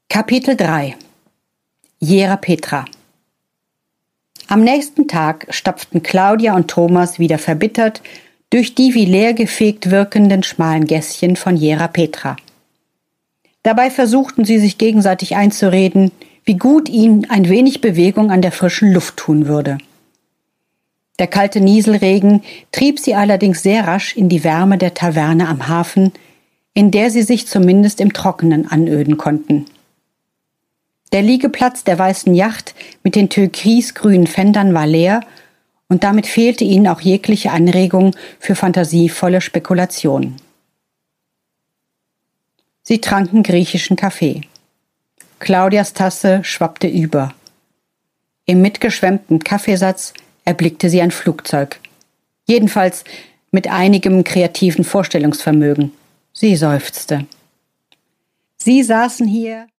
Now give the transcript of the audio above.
Kapitel 3 Jera Petra. Am nächsten Tag stapften Claudia und Thomas wieder verbittert durch die wie leergefegt wirkenden schmalen Gässchen von Jera Petra. Dabei versuchten sie sich gegenseitig einzureden, wie gut ihnen ein wenig Bewegung an der frischen Luft tun würde. Der kalte Nieselregen trieb sie allerdings sehr rasch in die Wärme der Taverne am Hafen, in der sie sich zumindest im Trockenen anöden konnten. Der Liegeplatz der weißen Yacht mit den türkisgrünen Fendern war leer und damit fehlte ihnen auch jegliche Anregung für fantasievolle Spekulationen. Sie tranken griechischen Kaffee. Claudias Tasse schwappte über. Im mitgeschwemmten Kaffeesatz erblickte sie ein Flugzeug. Jedenfalls mit einigem kreativen Vorstellungsvermögen. Sie seufzte. Sie saßen hier